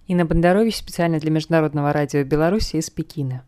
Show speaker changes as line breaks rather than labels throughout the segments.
Инна Бондарович специально для Международного радио Беларуси из Пекина.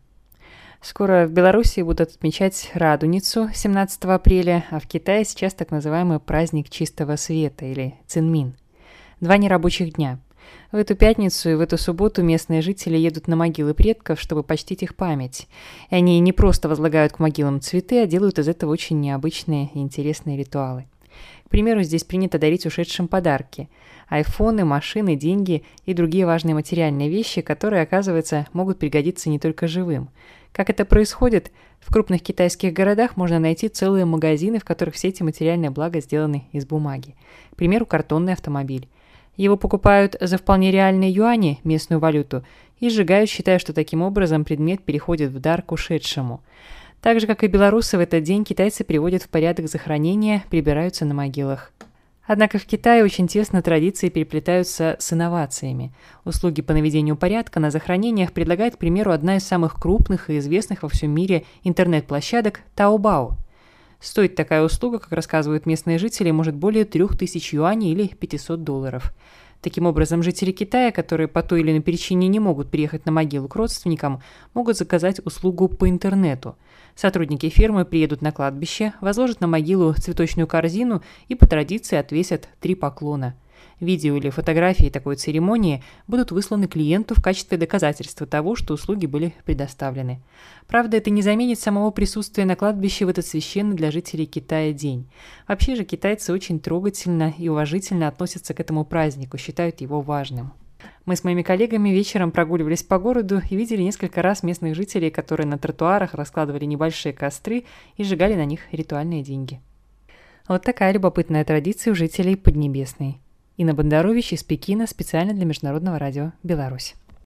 Скоро в Беларуси будут отмечать Радуницу 17 апреля, а в Китае сейчас так называемый праздник чистого света или Цинмин. 2 нерабочих дня. В эту пятницу и в эту субботу местные жители едут на могилы предков, чтобы почтить их память. И они не просто возлагают к могилам цветы, а делают из этого очень необычные и интересные ритуалы. К примеру, здесь принято дарить ушедшим подарки – айфоны, машины, деньги и другие важные материальные вещи, которые, оказывается, могут пригодиться не только живым. Как это происходит? В крупных китайских городах можно найти целые магазины, в которых все эти материальные блага сделаны из бумаги. К примеру, картонный автомобиль. Его покупают за вполне реальные юани, местную валюту, и сжигают, считая, что таким образом предмет переходит в дар к ушедшему. Так же, как и белорусы, в этот день китайцы приводят в порядок захоронения, прибираются на могилах. Однако в Китае очень тесно традиции переплетаются с инновациями. Услуги по наведению порядка на захоронениях предлагает, к примеру, одна из самых крупных и известных во всем мире интернет-площадок Taobao. Стоит такая услуга, как рассказывают местные жители, может более 3000 юаней или $500. Таким образом, жители Китая, которые по той или иной причине не могут приехать на могилу к родственникам, могут заказать услугу по интернету. Сотрудники фирмы приедут на кладбище, возложат на могилу цветочную корзину и по традиции отвесят 3 поклона. Видео или фотографии такой церемонии будут высланы клиенту в качестве доказательства того, что услуги были предоставлены. Правда, это не заменит самого присутствия на кладбище в этот священный для жителей Китая день. Вообще же китайцы очень трогательно и уважительно относятся к этому празднику, считают его важным. Мы с моими коллегами вечером прогуливались по городу и видели несколько раз местных жителей, которые на тротуарах раскладывали небольшие костры и сжигали на них ритуальные деньги. Вот такая любопытная традиция у жителей Поднебесной. Инна Бондарович из Пекина специально для Международного радио Беларусь.